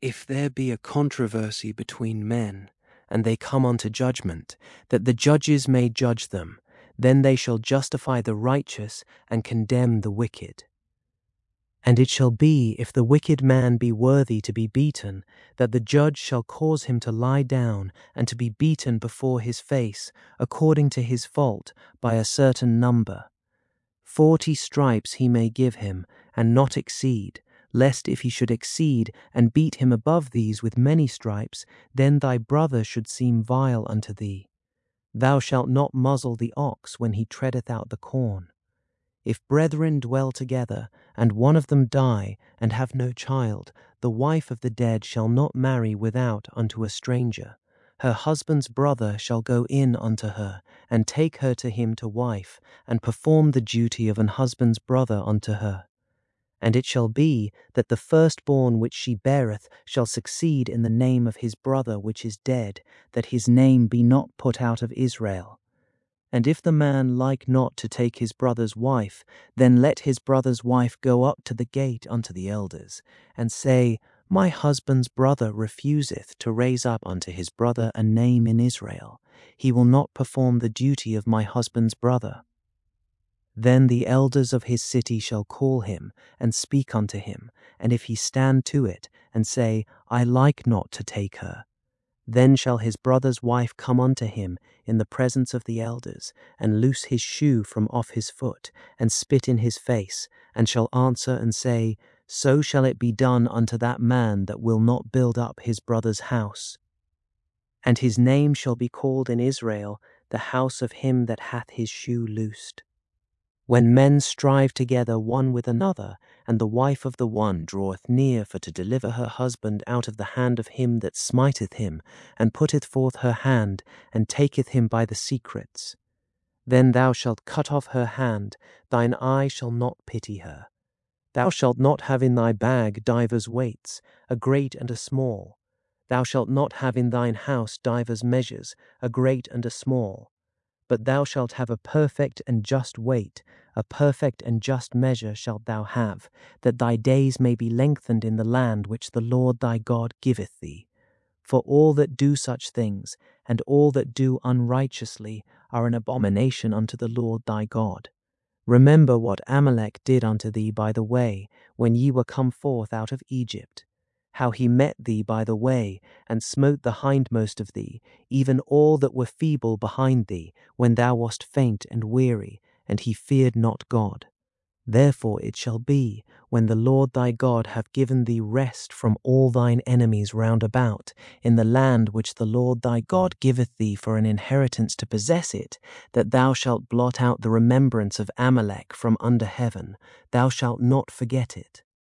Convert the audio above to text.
If there be a controversy between men, and they come unto judgment, that the judges may judge them, then they shall justify the righteous and condemn the wicked. And it shall be, if the wicked man be worthy to be beaten, that the judge shall cause him to lie down and to be beaten before his face, according to his fault, by a certain number. 40 stripes he may give him, and not exceed, lest if he should exceed, and beat him above these with many stripes, then thy brother should seem vile unto thee. Thou shalt not muzzle the ox when he treadeth out the corn. If brethren dwell together, and one of them die, and have no child, the wife of the dead shall not marry without unto a stranger. Her husband's brother shall go in unto her, and take her to him to wife, and perform the duty of an husband's brother unto her. And it shall be, that the firstborn which she beareth shall succeed in the name of his brother which is dead, that his name be not put out of Israel. And if the man like not to take his brother's wife, then let his brother's wife go up to the gate unto the elders, and say, My husband's brother refuseth to raise up unto his brother a name in Israel. He will not perform the duty of my husband's brother. Then the elders of his city shall call him, and speak unto him, and if he stand to it, and say, I like not to take her, then shall his brother's wife come unto him in the presence of the elders, and loose his shoe from off his foot, and spit in his face, and shall answer and say, So shall it be done unto that man that will not build up his brother's house. And his name shall be called in Israel, the house of him that hath his shoe loosed. When men strive together one with another, and the wife of the one draweth near for to deliver her husband out of the hand of him that smiteth him, and putteth forth her hand, and taketh him by the secrets, then thou shalt cut off her hand, thine eye shall not pity her. Thou shalt not have in thy bag divers weights, a great and a small. Thou shalt not have in thine house divers measures, a great and a small. But thou shalt have a perfect and just weight, a perfect and just measure shalt thou have, that thy days may be lengthened in the land which the Lord thy God giveth thee. For all that do such things, and all that do unrighteously, are an abomination unto the Lord thy God. Remember what Amalek did unto thee by the way, when ye were come forth out of Egypt, how he met thee by the way, and smote the hindmost of thee, even all that were feeble behind thee, when thou wast faint and weary, and he feared not God. Therefore it shall be, when the Lord thy God hath given thee rest from all thine enemies round about, in the land which the Lord thy God giveth thee for an inheritance to possess it, that thou shalt blot out the remembrance of Amalek from under heaven, thou shalt not forget it.